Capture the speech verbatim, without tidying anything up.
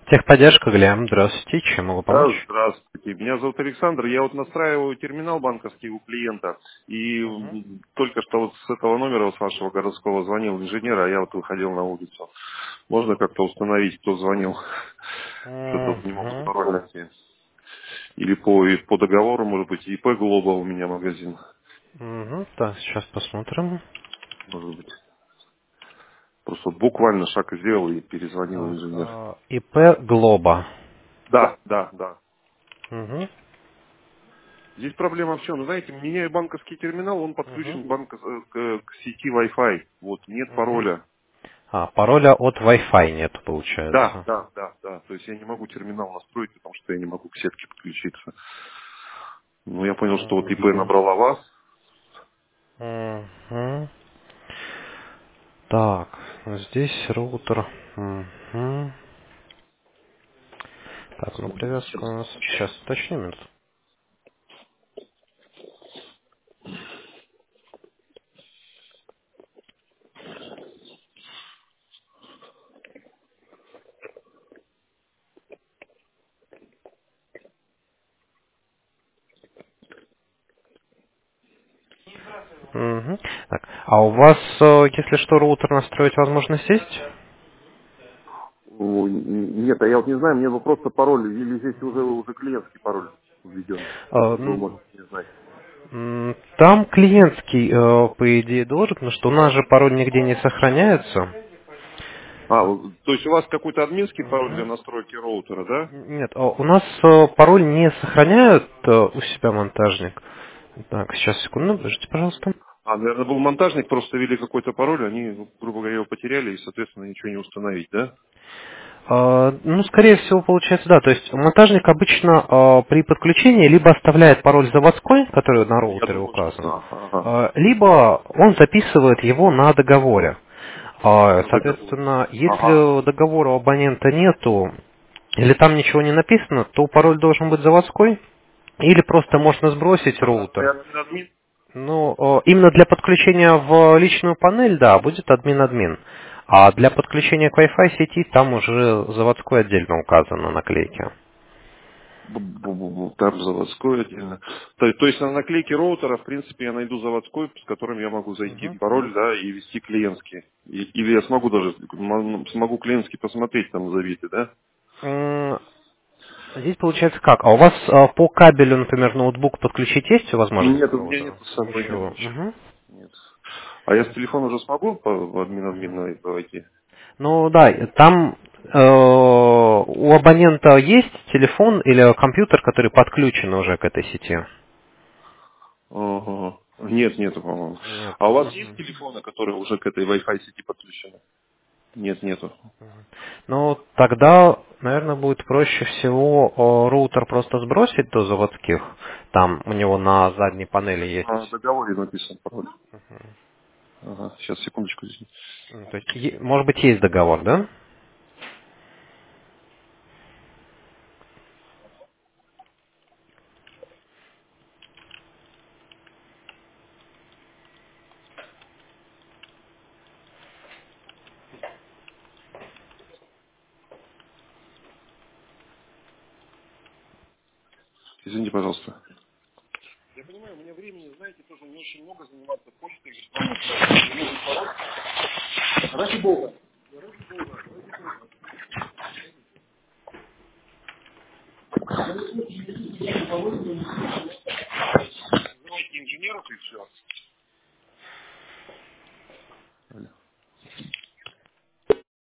Техподдержка, Глеб. Здравствуйте. Чем могу помочь? Да, здравствуйте. Меня зовут Александр. Я вот настраиваю терминал банковский у клиента. И Угу. м, только что вот с этого номера, с вашего городского, звонил инженер, а я вот выходил на улицу. Можно как-то установить, кто звонил? Что-то вот не могут Угу. пароль найти. Или по, и по договору, может быть, ИП Глобал у меня магазин. Угу. Так, сейчас посмотрим. Может быть. Просто вот буквально шаг сделал и перезвонил Так, инженер. а, ИП Глоба. Да, да, да. Угу. Здесь проблема в чем? Знаете, меняю банковский терминал, он Угу. подключен к, банко- э, к- к сети Wi-Fi. Вот, нет Угу. пароля. А, пароля от Wi-Fi нет, Да, получается. да, да, да. То есть я не могу терминал настроить, потому что я не могу к сетке подключиться. Ну, я понял, что вот ИП Угу. набрала вас. Угу. Так, здесь роутер. Угу. Так, ну привязка у нас. Сейчас уточним. минуту. Мгм. Так, а у вас, э, если что, роутер настроить возможность есть? Ой, н- Нет, а я вот не знаю, мне бы просто пароль, или здесь уже, уже клиентский пароль введен. Э, Вы м, можете не знать. м, Там клиентский, э, по идее, должен, потому что у нас же пароль нигде не сохраняется. А, вот, то есть у вас какой-то админский пароль для Мгм. настройки роутера, да? Нет, э, у нас э, пароль не сохраняют э, у себя монтажник. Так, сейчас, секунду, подождите, пожалуйста. А, наверное, был монтажник, просто ввели какой-то пароль, они, ну, грубо говоря, его потеряли, и, соответственно, ничего не установить, да? Э, Ну, скорее всего, получается, да. То есть монтажник обычно э, при подключении либо оставляет пароль заводской, который на Я роутере думаю, что указан, да. Ага. э, либо он записывает его на договоре. А, На договоре. Соответственно, Ага. если договора у абонента нету, или там ничего не написано, то пароль должен быть заводской, или просто можно сбросить Стандартный роутер. админ-админ? Ну, о, именно для подключения в личную панель, да, будет админ-админ. А для подключения к Wi-Fi сети там уже заводской отдельно указано на наклейке. Бу-бу-бу-бу, Там заводской отдельно. То, то есть на наклейке роутера, в принципе, я найду заводской, с которым я могу зайти в Мгм. пароль, да, и ввести клиентский. И- или я смогу даже, м- смогу клиентский посмотреть, там забитый, да? М, Здесь получается как? А у вас а, по кабелю, например, ноутбук подключить есть возможность Нет, к у меня роутеру? нет с собой, нет Ничего. ничего. Мгм. Нет. А я с телефона уже смогу по в админ-админ войти? Ну да, там э, у абонента есть телефон или компьютер, который подключен уже к этой сети? Ага. Нет, нету, по-моему. Нет. А у вас есть Мгм. телефоны, которые уже к этой Wi-Fi сети подключены? Нет, нету. Ну, тогда, наверное, будет проще всего э, роутер просто сбросить до заводских. Там у него на задней панели А, в есть. договоре написан пароль. Ага, сейчас, секундочку. Здесь. м, То есть, е- может быть, есть договор, да? Извините, пожалуйста. Я понимаю, у меня времени, знаете, тоже не очень много заниматься почтой. Ради бога. Давайте инженеров и все.